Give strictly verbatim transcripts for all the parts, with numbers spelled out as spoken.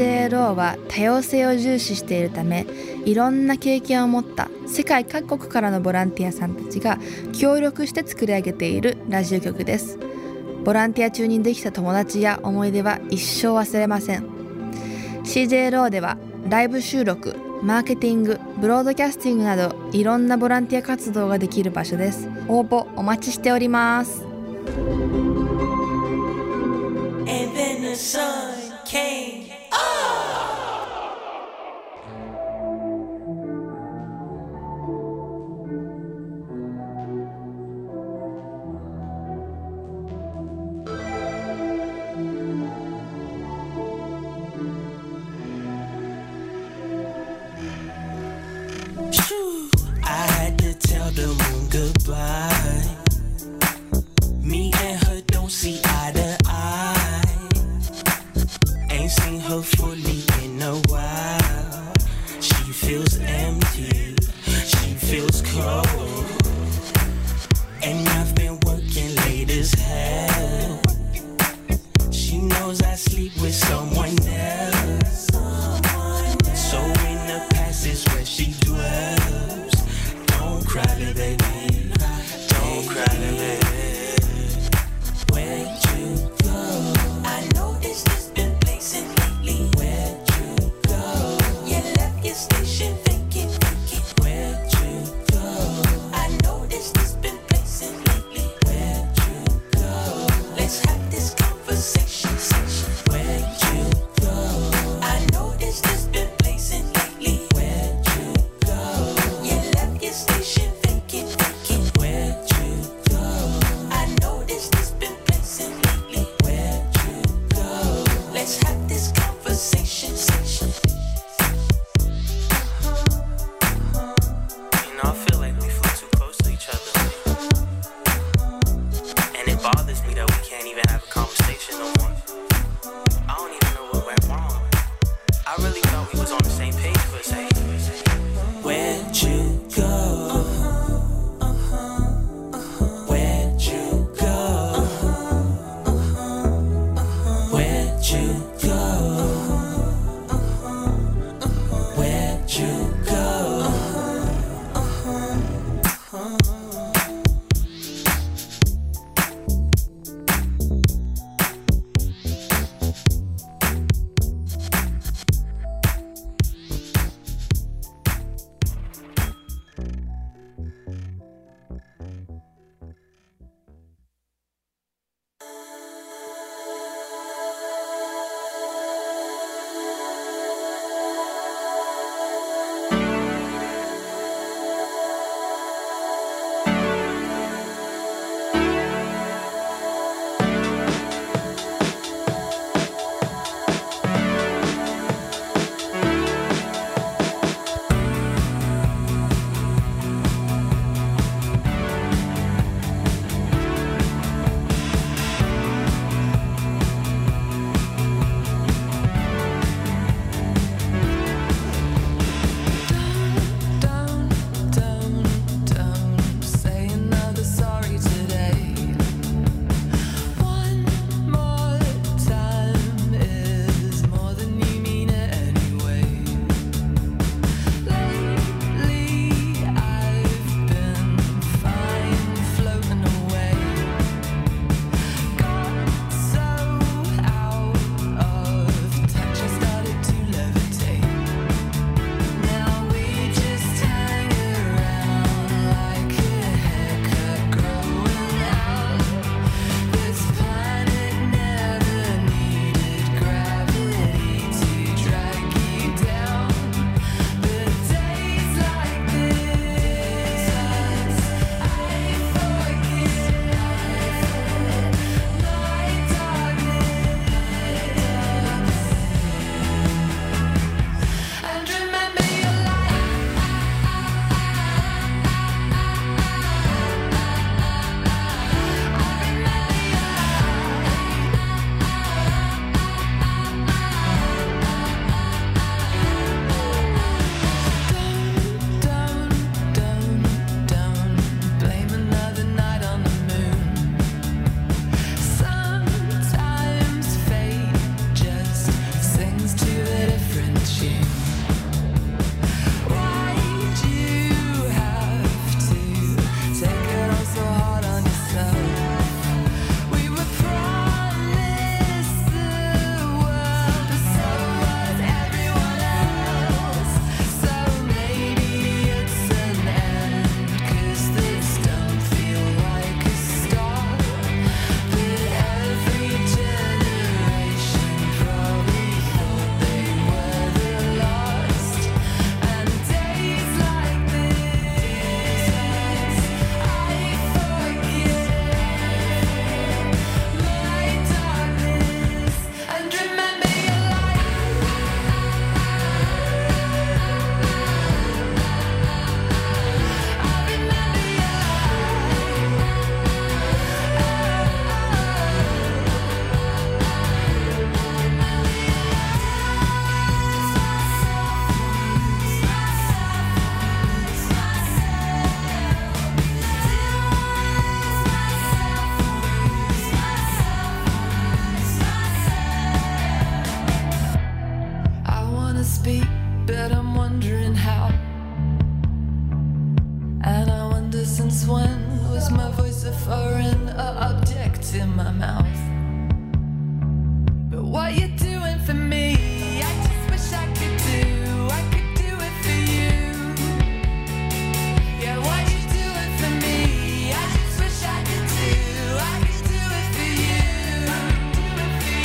ジェーエルオー は多様性を重視しているため、いろんな経験を持った世界各国からのボランティアさんたちが協力して作り上げているラジオ局です。ボランティア中にできた友達や思い出は一生忘れません。 シージェーエルオー ではライブ収録、マーケティング、ブロードキャスティングなどいろんなボランティア活動ができる場所です。応募お待ちしております。 And then the sun came. I had to tell the moon goodbye. Me and her don't see eye to eye. Ain't seen her fully in a while. She feels empty, she feels cold. And I've been working late as hell. She knows I sleep with someone else. So in the past is where she dwells. Don't cry, little baby. Don't cry, little baby. Where'd you go? I noticed it's been blazing lately. Where'd you go? You left your station vacant, vacant. Where'd you go? I noticed it's been blazing lately. Where'd you go? Let's have this conversation, session. Where'd you go? I noticed it's been blazing lately. Where'd you go? You left your station vacant, vacant. must be, but I'm wondering how. And I wonder since when was my voice a foreign object in my mouth. But what you doing for me, I just wish I could do, I could do it for you. Yeah, what you doing for me, I just wish I could do, I could do it for you, do it for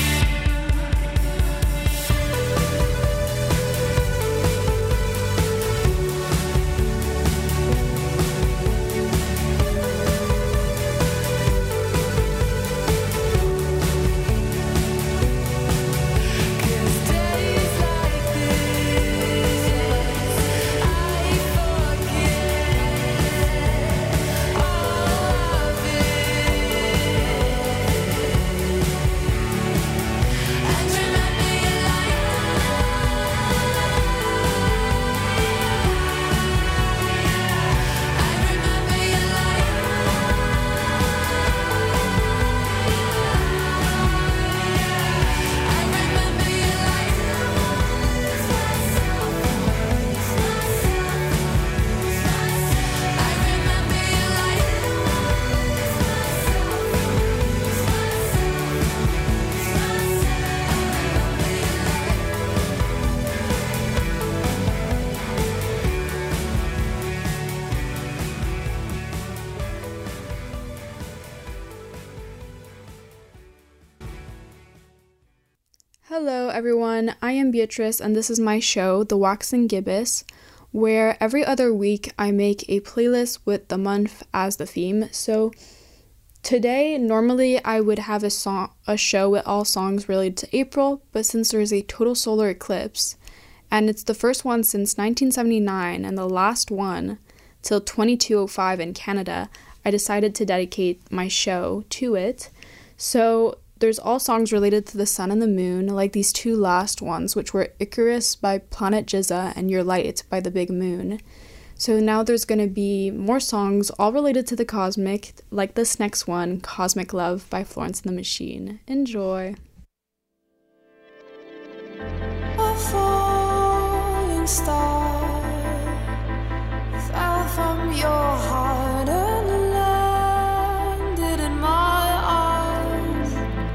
Hello everyone, I am Beatrice and this is my show, The Waxing Gibbous, where every other week I make a playlist with the month as the theme. So today, normally I would have a song, a show with all songs related to April, but since there's a total solar eclipse, and it's the first one since nineteen seventy-nine and the last one till twenty-two oh five in Canada, I decided to dedicate my show to it. So there's all songs related to the sun and the moon, like these two last ones, which were Icarus by Planet Jizza and Your Light by The Big Moon. So now there's going to be more songs all related to the cosmic, like this next one, Cosmic Love by Florence and the Machine. Enjoy! a falling star fell from your heart and landed in my arms.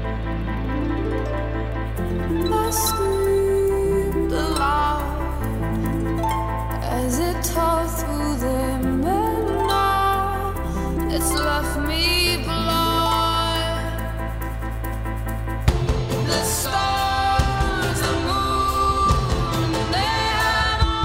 I screamed aloud as it tore through them, and now it's left me blind. The stars, the moon, they have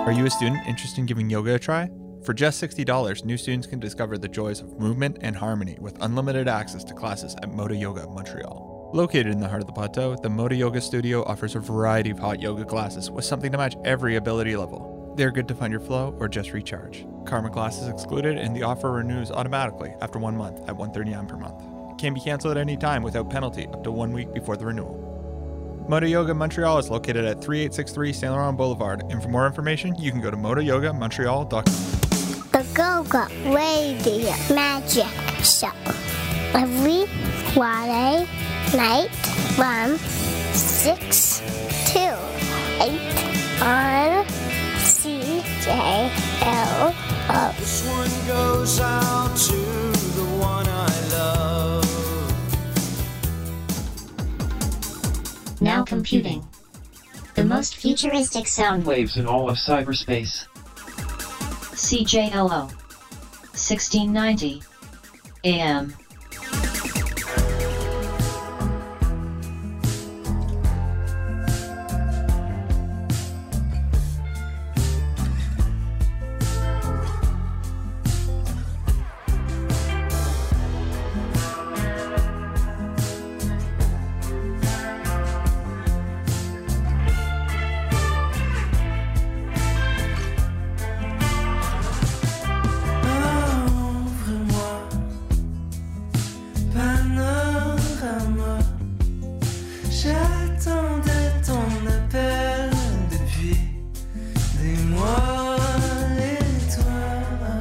Are you a student interested in giving yoga a try? For just sixty dollars, new students can discover the joys of movement and harmony with unlimited access to classes at Moda Yoga Montreal. Located in the heart of the plateau, the Moda Yoga Studio offers a variety of hot yoga classes with something to match every ability level. They're good to find your flow or just recharge. Karma classes excluded, and the offer renews automatically after one month at one hundred thirty-nine dollars per month. It can be canceled at any time without penalty up to one week before the renewal. Moda Yoga Montreal is located at thirty-eight sixty-three Saint Laurent Boulevard, and for more information, you can go to moda yoga montreal dot com. The Go-Go Radio Magic Show. Every Friday night from six to eight on C J L O. This one goes out to the one I love. Now computing. The most futuristic sound waves in all of cyberspace. C J L O sixteen ninety A M. J'attendais ton appel depuis des mois et toi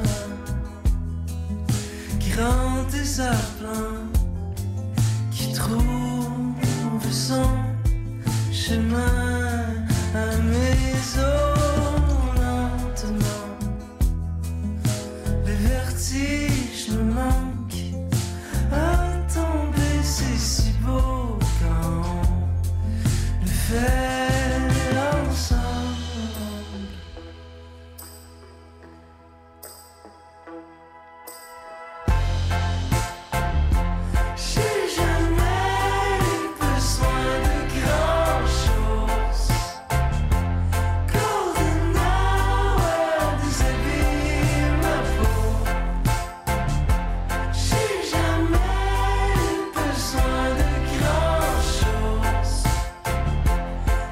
qui rend tes heures pleins, qui trouve son chemin à mes os lentement. Les vertiges me manquent, à tomber c'est si beau quand fait ensemble. J'ai jamais eu besoin de grand chose. Golden hour déshabille ma peau. J'ai jamais eu besoin de grand chose.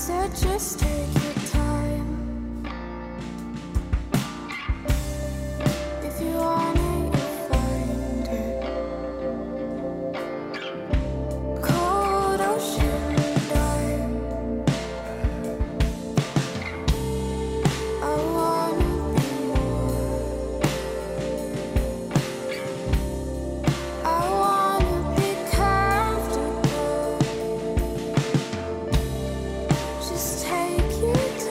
said just take your time. If you want it, you'll find it. Cold ocean dive. I wanna be more. I wanna be comfortable. Just take your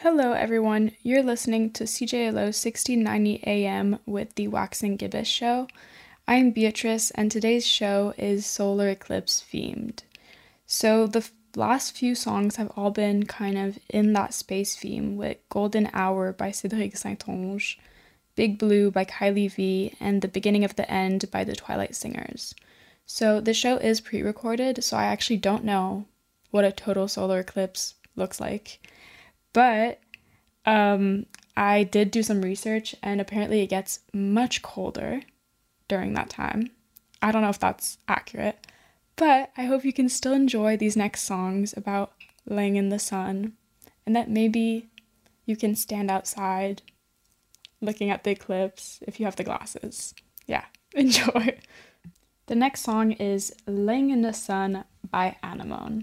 Hello, everyone. You're listening to C J L O sixteen ninety A M with the Wax and Gibbous Show. I'm Beatrice, and today's show is solar eclipse themed. So the f- last few songs have all been kind of in that space theme, with Golden Hour by Cédric Saint-Onge, Big Blue by Kylie V, and The Beginning of the End by the Twilight Singers. So the show is pre-recorded, so I actually don't know what a total solar eclipse looks like. But um, I did do some research, and apparently it gets much colder during that time. I don't know if that's accurate, but I hope you can still enjoy these next songs about laying in the sun, and that maybe you can stand outside looking at the eclipse if you have the glasses. Yeah, enjoy. The next song is Laying in the Sun by Anemone.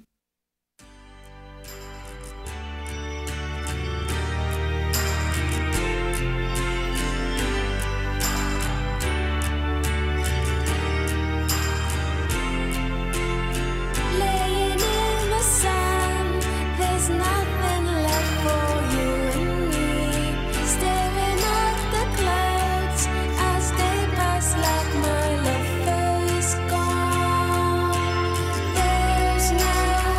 Laying in the sun, there's nothing left for you and me. Staring at the clouds as they pass like my lover is gone. There's no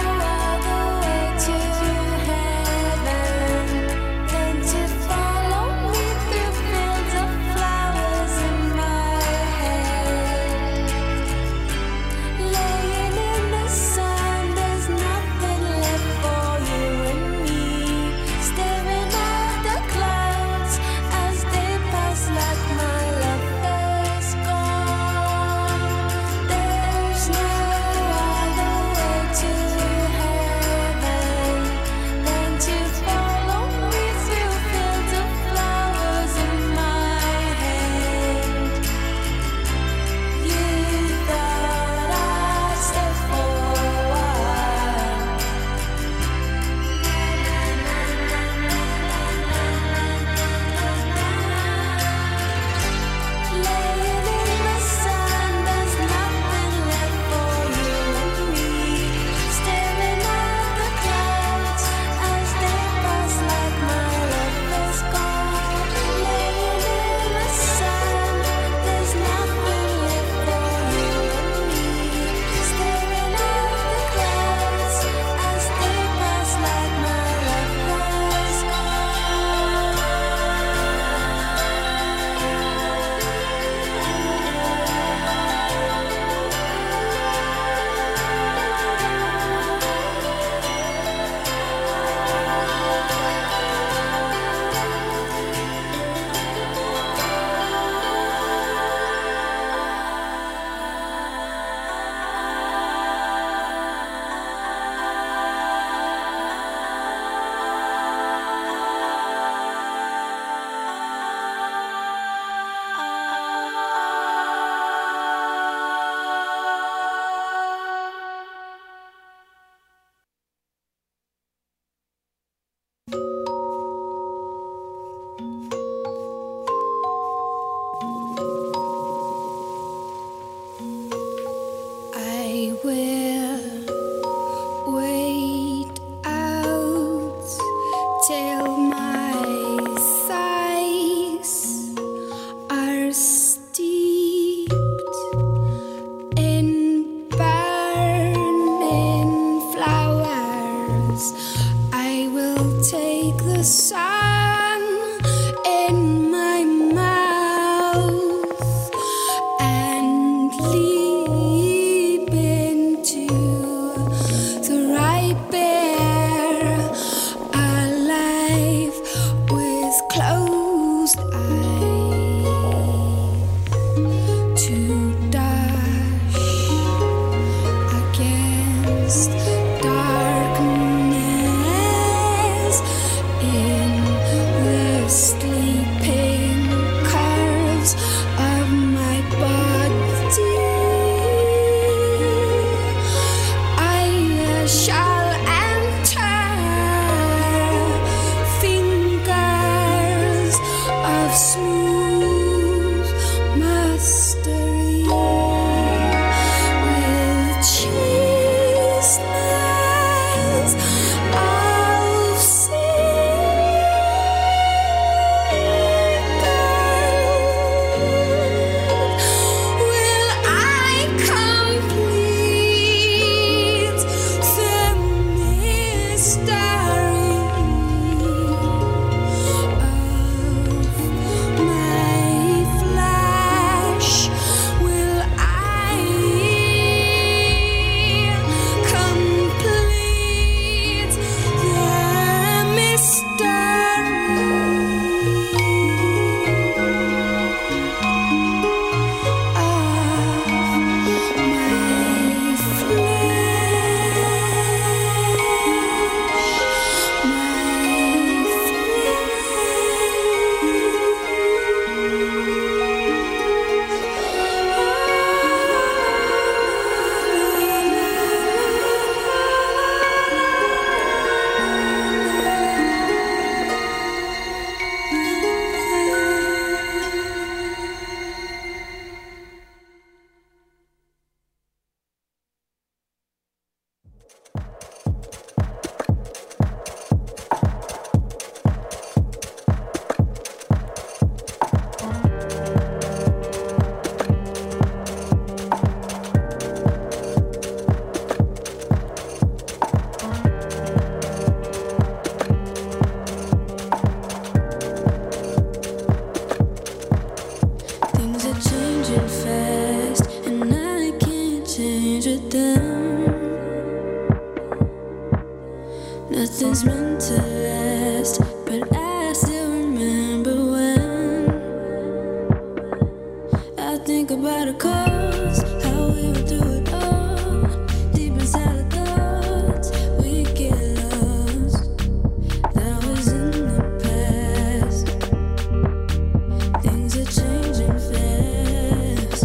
about a cause, how we went through it all. Deep inside our thoughts, we get lost. Now it's in the past. Things are changing fast.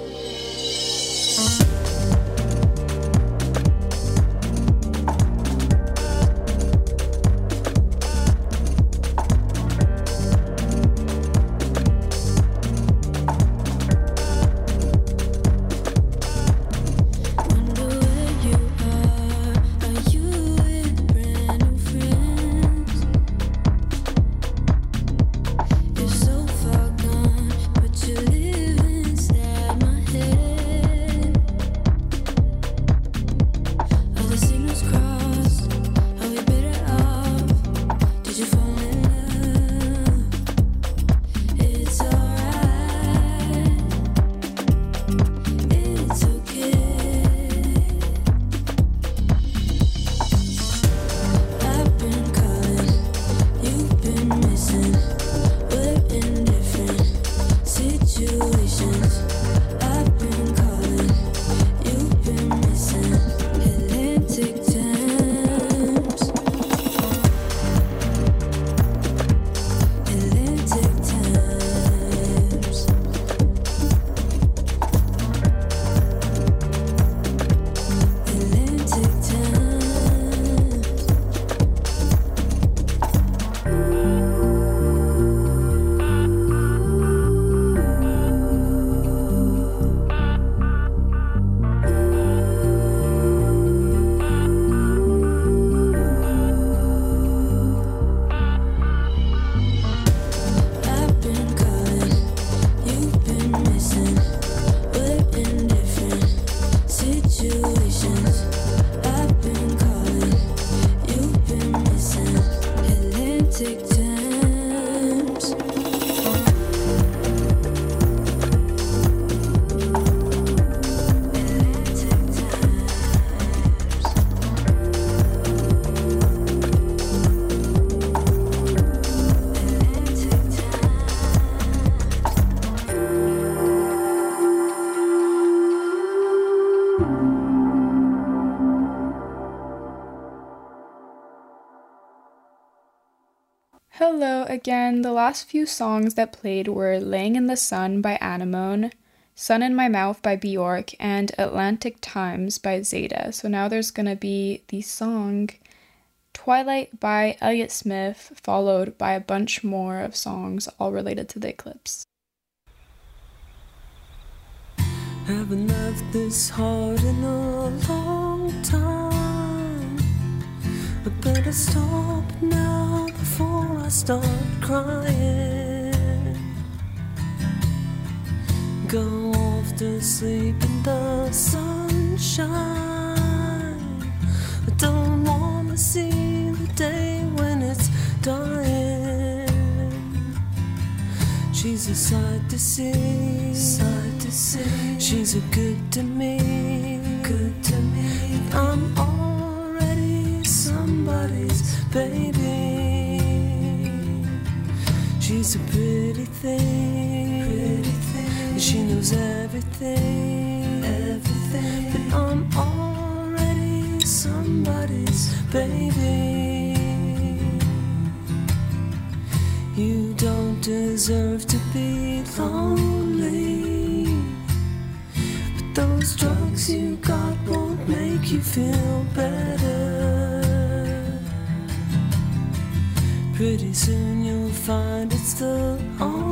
Wonder where you are. Are you with brand new friends? You're so far gone, but you live inside my head. Are the signals crossed? Are we better off? Did you fall in love? It's alright. It's okay. I've been calling, you've been missing. We're in different situations. I've been calling, you've been missing. Atlantic times. Atlantic times. Atlantic times. I've been calling, you've been missing. We're in different situations. I've been calling, you've been missing. Atlantic times. Atlantic Hello again. The last few songs that played were Laying in the Sun by Anemone, Sun in My Mouth by Bjork, and Atlantic Times by Zeta. So now there's gonna be the song Twilight by Elliott Smith, followed by a bunch more of songs all related to the eclipse. Haven't left this hard in a long time. I better stop now before I start crying. Go off to sleep in the sunshine. I don't wanna see the day when it's dying. She's a sight to see, sight to see. She's a good to me, good to me. I'm already somebody's baby. She's a pretty thing, pretty thing. She knows everything, everything. But I'm already somebody's baby. You don't deserve to be lonely, but those drugs you got won't make you feel better. Pretty soon you'll find it's the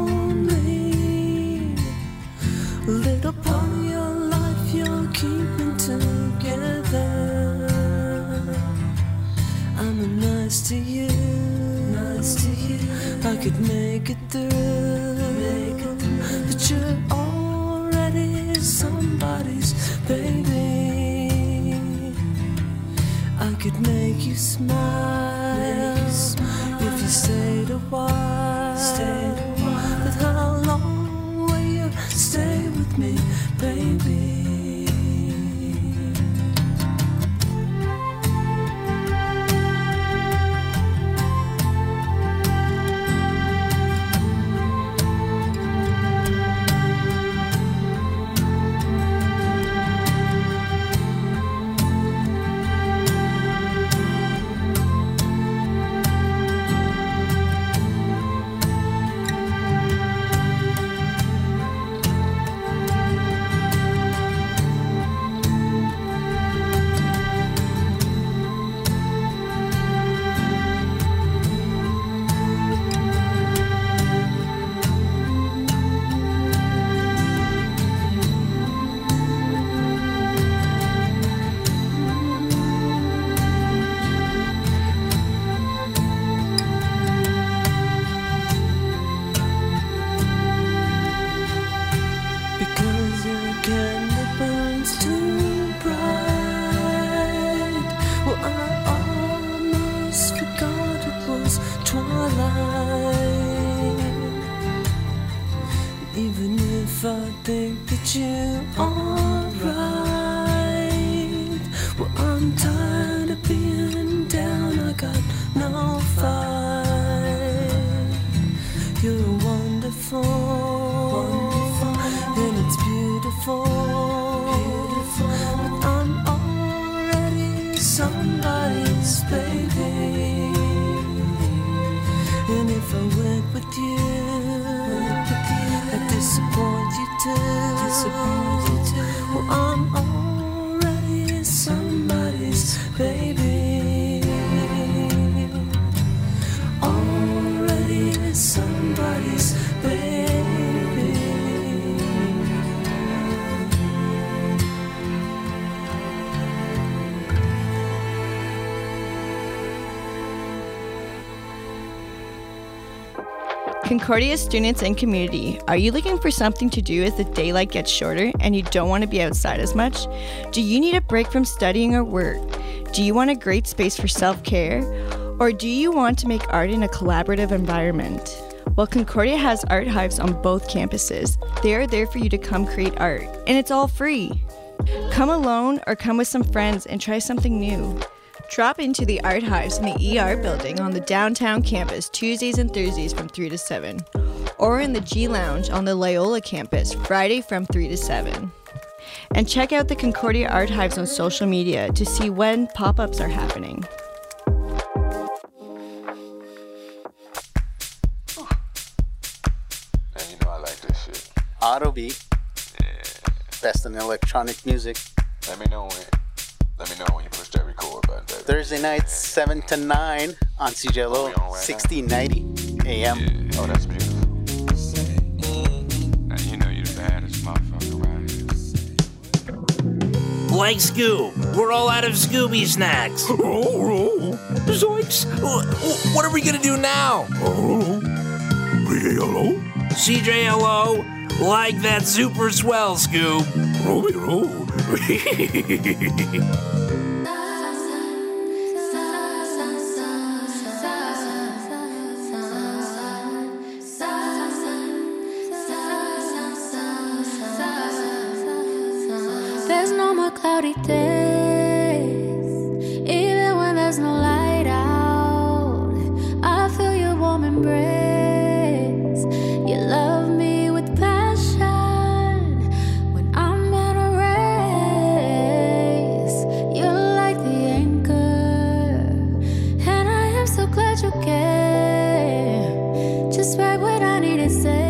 only little part of your life you're keeping together. I'm nice to you, nice to you. I could make it through, make it through. But you're already somebody's baby. I could make you smile, make you smile. If you stayed a while, stayed a while. But how long will you stay with me, baby? even if I think that you're alright. Well, I'm tired of being down, I got no fight. You're wonderful, wonderful, and it's beautiful, beautiful. But I'm already somebody's baby. And if I went with you, I'd disappoint you too. Disappoint you too. Well, I'm already somebody's baby. Already somebody's baby. Concordia students and community, are you looking for something to do as the daylight gets shorter and you don't want to be outside as much? Do you need a break from studying or work? Do you want a great space for self-care? Or do you want to make art in a collaborative environment? Well, Concordia has art hives on both campuses. They are there for you to come create art, and it's all free. Come alone or come with some friends and try something new. Drop into the Art Hives in the E R building on the downtown campus Tuesdays and Thursdays from three to seven, or in the G Lounge on the Loyola campus Friday from three to seven. And check out the Concordia Art Hives on social media to see when pop-ups are happening. Man, you know I like this shit. Autobeat. Yeah. Best in electronic music. Let me know when. Let me know when you push that record button, baby. Thursday nights, seven to nine on C J L O, right sixteen ninety A M. Yeah. Oh, that's beautiful. Now, you know you're the baddest motherfucker around here. Like Scoob, we're all out of Scooby snacks. Oh, oh. Zoinks! What are we gonna do now? Oh, C J L O? C J L O, like that super swell, Scoob. Roby roll. There's no more cloudy days, even when there's no light out. I feel your warm embrace. You love me with passion when I'm in a race. You're like the anchor, and I am so glad you came. Just right when I needed saving.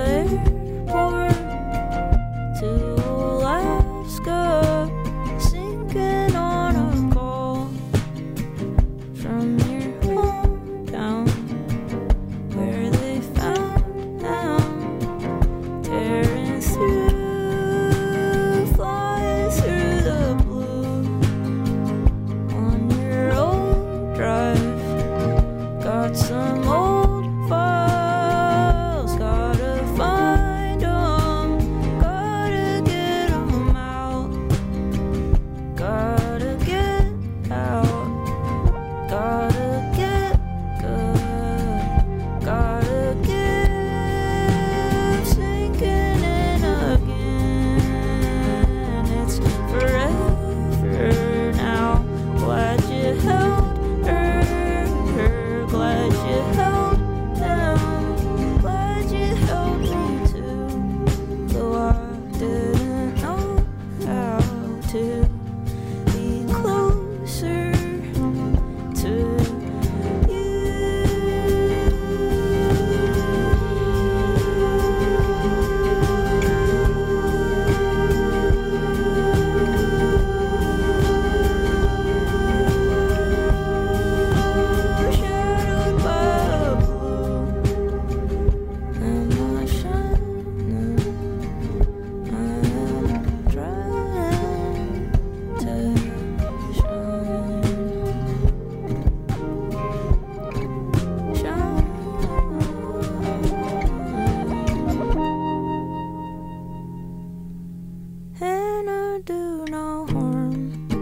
do no harm.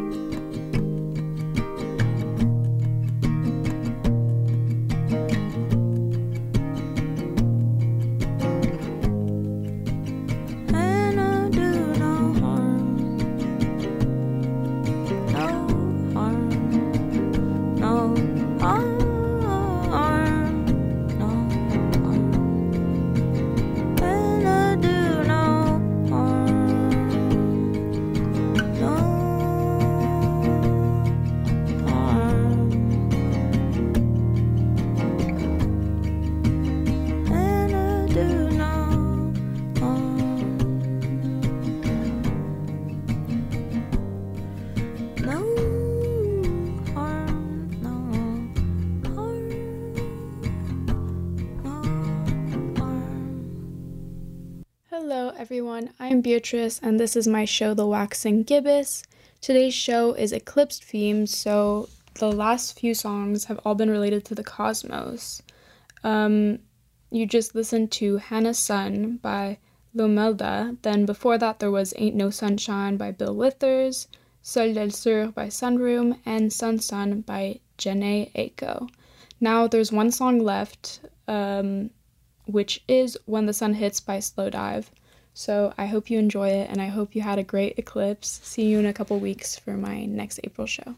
And I do no harm. No harm. No harm. No harm. And I do no harm. No harm. And I do no harm. No harm. No harm. No harm. Hello, everyone. I'm Beatrice, and this is my show, The Waxing Gibbous. Today's show is eclipse themed, so the last few songs have all been related to the cosmos. Um, you just listened to Hannah's Sun by Lomelda. Then before that, there was Ain't No Sunshine by Bill Withers, Sol del Sur by Sunroom, and Sun Sun by Janae Aiko. Now there's one song left, um, which is When the Sun Hits by Slowdive. So I hope you enjoy it, and I hope you had a great eclipse. See you in a couple weeks for my next April show.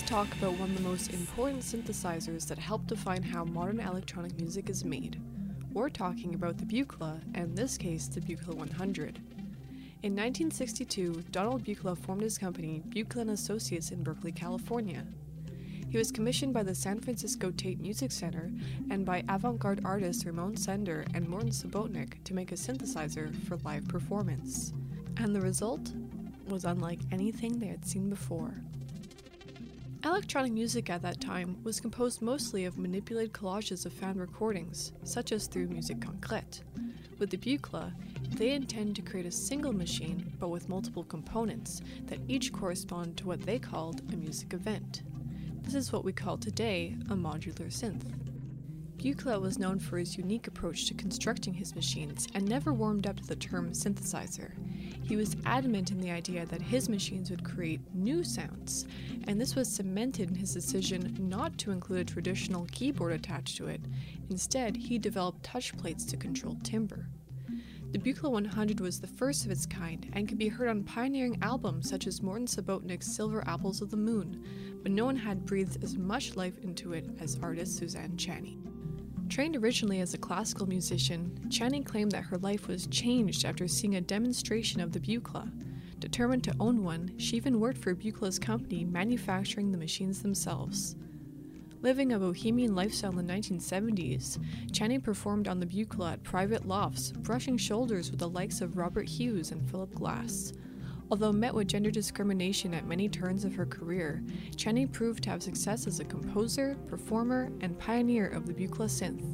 talk about one of the most important synthesizers that help define how modern electronic music is made. We're talking about the Buchla, and in this case, the Buchla one hundred. In nineteen sixty-two, Donald Buchla formed his company, Buchla and Associates in Berkeley, California. He was commissioned by the San Francisco Tate Music Center and by avant-garde artists Ramon Sender and Morton Subotnick to make a synthesizer for live performance. And the result was unlike anything they had seen before. Electronic music at that time was composed mostly of manipulated collages of found recordings, such as through Musique Concrète. With the Buchla, they intend to create a single machine, but with multiple components, that each correspond to what they called a music event. This is what we call today a modular synth. Buchla was known for his unique approach to constructing his machines and never warmed up to the term synthesizer. He was adamant in the idea that his machines would create new sounds, and this was cemented in his decision not to include a traditional keyboard attached to it. Instead, he developed touch plates to control timbre. The Buchla one hundred was the first of its kind and could be heard on pioneering albums such as Morton Subotnick's Silver Apples of the Moon, but no one had breathed as much life into it as artist Suzanne Chaney. Trained originally as a classical musician, Chaney claimed that her life was changed after seeing a demonstration of the Buchla. Determined to own one, she even worked for Buchla's company manufacturing the machines themselves. Living a bohemian lifestyle in the nineteen seventies, Chaney performed on the Buchla at private lofts, brushing shoulders with the likes of Robert Hughes and Philip Glass. Although met with gender discrimination at many turns of her career, Chaney proved to have success as a composer, performer, and pioneer of the Buchla synth.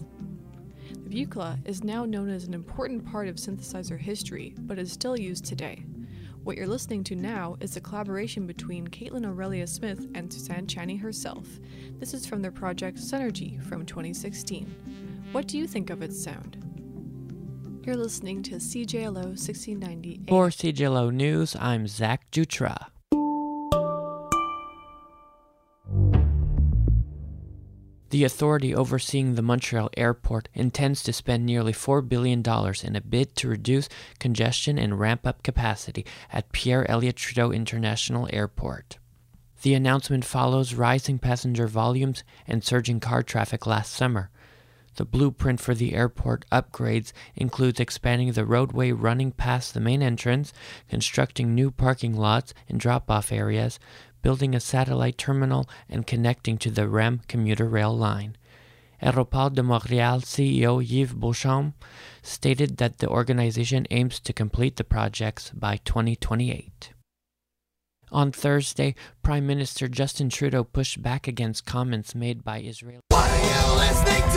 The Buchla is now known as an important part of synthesizer history, but is still used today. What you're listening to now is a collaboration between Caitlin Aurelia Smith and Suzanne Chaney herself. This is from their project Synergy from twenty sixteen. What do you think of its sound? You're listening to C J L O sixteen ninety. For C J L O News, I'm Zach Dutra. The authority overseeing the Montreal airport intends to spend nearly four billion dollars in a bid to reduce congestion and ramp up capacity at Pierre Elliott Trudeau International Airport. The announcement follows rising passenger volumes and surging car traffic last summer. The blueprint for the airport upgrades includes expanding the roadway running past the main entrance, constructing new parking lots and drop-off areas, building a satellite terminal, and connecting to the R E M commuter rail line. Aéroport de Montréal C E O Yves Beauchamp stated that the organization aims to complete the projects by twenty twenty-eight. On Thursday, Prime Minister Justin Trudeau pushed back against comments made by Israel.